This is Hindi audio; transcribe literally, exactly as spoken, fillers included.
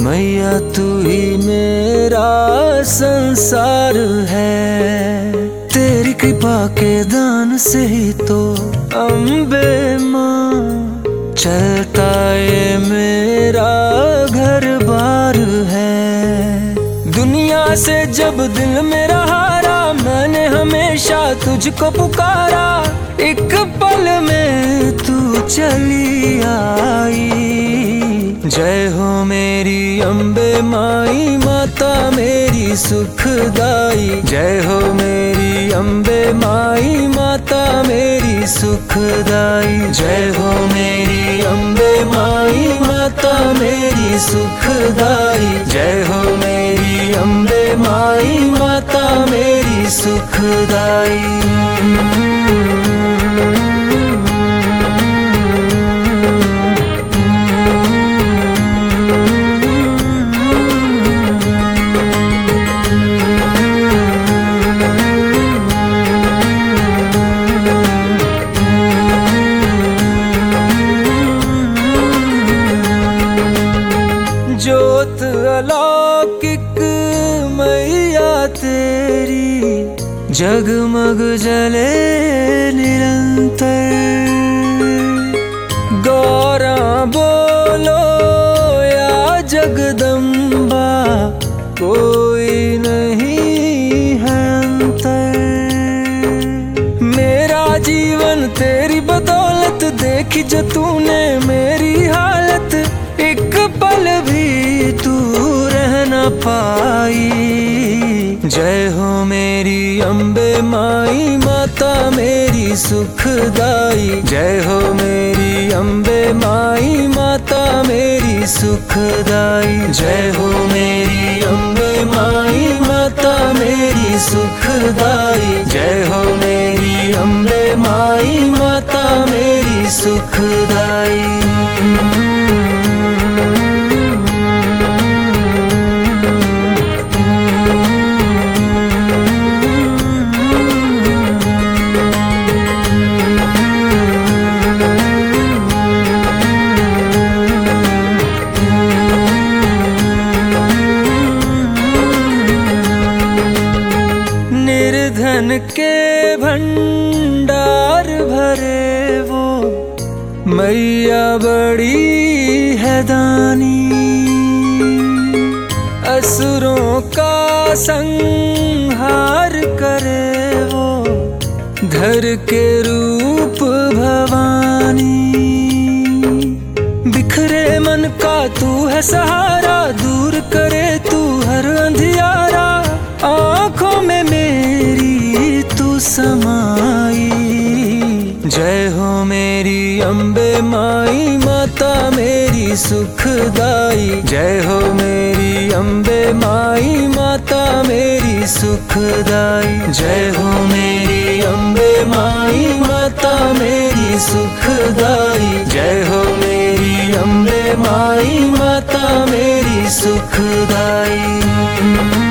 मैया तू ही मेरा संसार है, तेरी कृपा के दान से ही तो अम्बे माँ चलता ये मेरा घर बार है। दुनिया से जब दिल मेरा हारा, मैंने हमेशा तुझको पुकारा, एक पल में तू चली आई। जय हो मेरी अम्बे माई माता मेरी सुखदाई, जय हो मेरी अम्बे माई माता मेरी सुखदाई, जय हो मेरी अम्बे माई माता मेरी सुखदाई, जय हो मेरी अम्बे माई माता मेरी सुखदाई। ज्योत अलौकिक मैया तेरी, जगमग जले निरंतर। गौरा बोलो या जगदम्बा, कोई नहीं है अंतर। मेरा जीवन तेरी बदौलत, देखी जो तूने मेरी हालत, एक पल भी तू रह न पाई। जय हो मेरी अम्बे माई माता मेरी सुखदाई, जय हो मेरी अम्बे माई माता मेरी सुखदाई, जय हो मेरी अम्बे माई माता मेरी सुखदाई, जय हो मेरी अम्बे माई माता मेरी सुखदाई। निर्धन के भंडार भरे वो मैया बड़ी है दानी, असुरों का संहार करे वो धर के रूप भवानी। बिखरे मन का तू है सहारा, दूर करे तू हर अंधियारा, आँखों में मेरी तू समाई। जय हो मेरी अम्बे माई माता मेरी सुखदाई, जय हो मेरी अम्बे माई माता मेरी सुखदाई, जय हो मेरी अम्बे माई माता मेरी सुखदाई, जय हो मेरी अम्बे माई माता मेरी सुखदाई।